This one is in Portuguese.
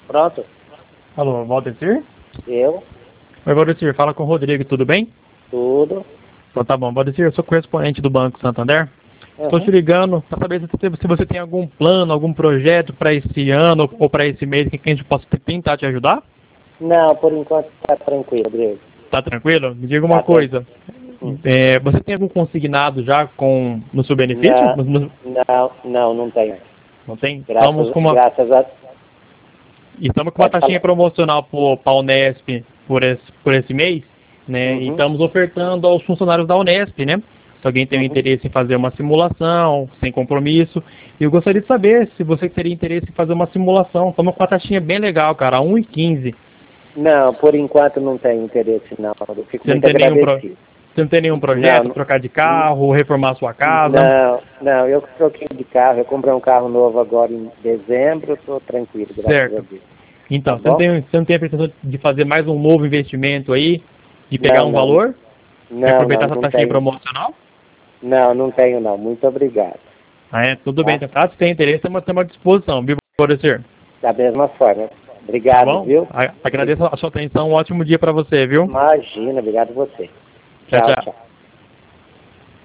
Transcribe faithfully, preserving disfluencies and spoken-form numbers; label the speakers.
Speaker 1: Pronto.
Speaker 2: Alô, Valdecir?
Speaker 1: Eu,
Speaker 2: Oi, Valdecir, fala com o Rodrigo, tudo bem?
Speaker 1: tudo.
Speaker 2: Então tá bom. Valdecir, eu sou correspondente do Banco Santander. Estou te
Speaker 1: Uhum.
Speaker 2: ligando para saber se, se você tem algum plano, algum projeto para esse ano ou para esse mês que a gente possa tentar te ajudar.
Speaker 1: Não, por enquanto tá tranquilo, Rodrigo.
Speaker 2: Tá tranquilo? Me diga uma
Speaker 1: Tá bem.
Speaker 2: coisa.
Speaker 1: Hum.
Speaker 2: É, você tem algum consignado já com, no seu benefício?
Speaker 1: Não,
Speaker 2: No- no-
Speaker 1: não, não, não tem.
Speaker 2: não tem? Estamos
Speaker 1: Graças,
Speaker 2: com uma,
Speaker 1: graças a...
Speaker 2: estamos com uma
Speaker 1: Pode
Speaker 2: taxinha
Speaker 1: falar.
Speaker 2: promocional para a Unesp por esse, por esse mês, né? E
Speaker 1: Uhum,
Speaker 2: estamos ofertando aos funcionários da Unesp, né? Se alguém tem um
Speaker 1: uhum.
Speaker 2: interesse em fazer uma simulação, sem compromisso. E eu gostaria de saber se você teria interesse em fazer uma simulação. Estamos com uma taxinha bem legal, cara, um e quinze.
Speaker 1: Não, por enquanto não tem interesse, não. Eu fico
Speaker 2: Você não
Speaker 1: muito
Speaker 2: tem nenhum, pro...
Speaker 1: agradecido.
Speaker 2: você não tem nenhum
Speaker 1: Não,
Speaker 2: projeto,
Speaker 1: não,
Speaker 2: trocar de carro, reformar sua casa?
Speaker 1: não, não, eu troquei de carro, eu comprei um carro novo agora em dezembro, estou tranquilo, graças a
Speaker 2: Certo.
Speaker 1: Deus.
Speaker 2: Então,
Speaker 1: Tá
Speaker 2: você não,
Speaker 1: bom?
Speaker 2: tem, você não tem a pretensão de fazer mais um novo investimento aí, de pegar
Speaker 1: Não,
Speaker 2: um
Speaker 1: não,
Speaker 2: valor e
Speaker 1: não,
Speaker 2: aproveitar
Speaker 1: não,
Speaker 2: essa
Speaker 1: não
Speaker 2: taxinha
Speaker 1: tenho.
Speaker 2: promocional?
Speaker 1: Não, não tenho não. Muito obrigado.
Speaker 2: Ah, é, tudo bem,
Speaker 1: Tá?
Speaker 2: então, caso você tenha interesse, estamos à disposição, viu, professor?
Speaker 1: Da mesma forma.
Speaker 2: Tá
Speaker 1: Obrigado,
Speaker 2: bom?
Speaker 1: viu?
Speaker 2: A- Agradeço a sua atenção, um ótimo dia para você, viu?
Speaker 1: Imagina, obrigado a você.
Speaker 2: Tchau,
Speaker 1: Tchau,
Speaker 2: tchau.
Speaker 1: tchau.